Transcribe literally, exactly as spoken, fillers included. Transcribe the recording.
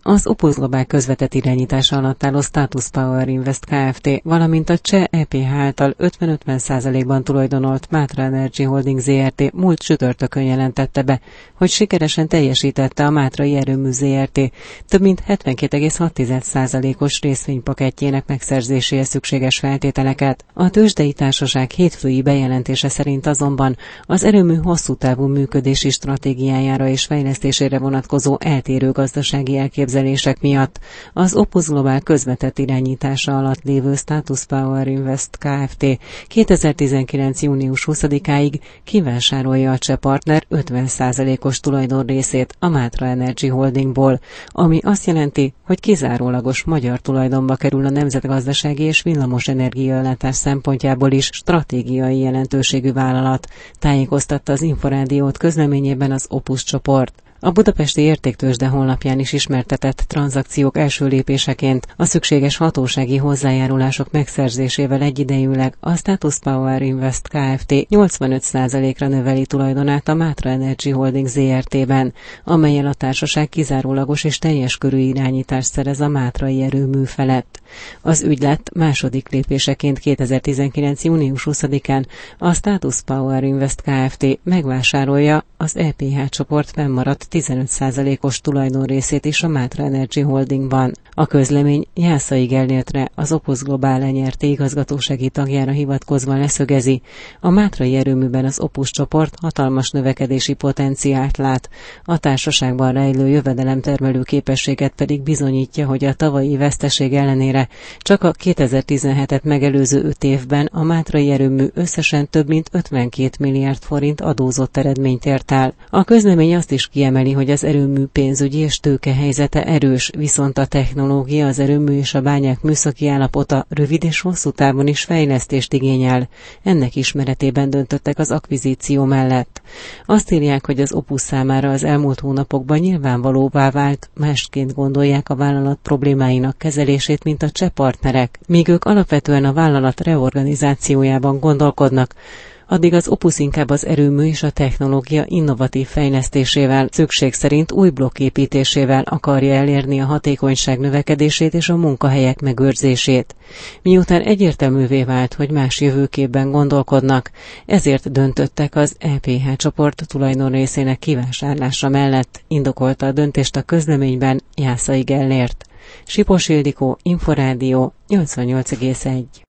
Az Opus Global közvetett irányítása alatt álló Status Power Invest Kft., valamint a cseh é pé há által ötven-ötven százalékban tulajdonolt Mátra Energy Holding Zrt. Múlt csütörtökön jelentette be, hogy sikeresen teljesítette a Mátrai Erőmű Zrt. több mint hetvenkét egész hat százalékos részvénypakettjének megszerzéséhez szükséges feltételeket. A tőzsdei társaság hétfői bejelentése szerint azonban az erőmű hosszú távú működési stratégiájára és fejlesztésére vonatkozó eltérő gazdasági elképzelések miatt az Opus Global közvetett irányítása alatt lévő Status Power Invest Kft. kétezer-tizenkilenc. június huszadikáig kivásárolja a cseh partner ötven százalékos tulajdonrészét a Mátra Energy Holdingból, ami azt jelenti, hogy kizárólagos magyar tulajdonba kerül a nemzetgazdasági és villamos energiaellátás szempontjából is stratégiai jelentőségű vállalat, tájékoztatta az Inforádiót közleményében az Opus csoport. A budapesti értéktőzsde honlapján is ismertetett tranzakciók első lépéseként a szükséges hatósági hozzájárulások megszerzésével egyidejűleg a Status Power Invest Kft. nyolcvanöt százalékra növeli tulajdonát a Mátra Energy Holding Zrt.-ben, amellyel a társaság kizárólagos és teljes körű irányítást szerez a mátrai erőmű felett. Az ügylet második lépéseként kétezer-tizenkilenc. június huszadikán a Status Power Invest Kft. Megvásárolja az é pé há csoport fennmaradt tizenöt százalékos tulajdonrészét is a Mátra Energy Holdingban. A közlemény Jászai Gellértre, az Opus Global lenyerté igazgatósági tagjára hivatkozva leszögezi, a mátrai erőműben az Opus csoport hatalmas növekedési potenciált lát, a társaságban rejlő jövedelemtermelő képességet pedig bizonyítja, hogy a tavalyi veszteség ellenére csak a kétezer-tizenhetet megelőző öt évben a mátrai erőmű összesen több mint ötvenkét milliárd forint adózott eredményt ért el. A közlemény azt is kiemeli, hogy az erőmű pénzügyi és tőke helyzete erős, viszont a technológia, az erőmű és a bányák műszaki állapota rövid és hosszú távon is fejlesztést igényel. Ennek ismeretében döntöttek az akvizíció mellett. Azt írják, hogy az Opus számára az elmúlt hónapokban nyilvánvalóvá vált, másként gondolják a vállalat problémáinak kezelését, mint a cseh partnerek, míg ők alapvetően a vállalat reorganizációjában gondolkodnak, addig az Opus inkább az erőmű és a technológia innovatív fejlesztésével, szükség szerint új blokk építésével akarja elérni a hatékonyság növekedését és a munkahelyek megőrzését. Miután egyértelművé vált, hogy más jövőképben gondolkodnak, ezért döntöttek az é pé há csoport tulajdonrészének kivásárlása mellett, indokolta a döntést a közleményben Jászai Gellért. Sipos Ildikó, Inforádió, nyolcvannyolc egész egy.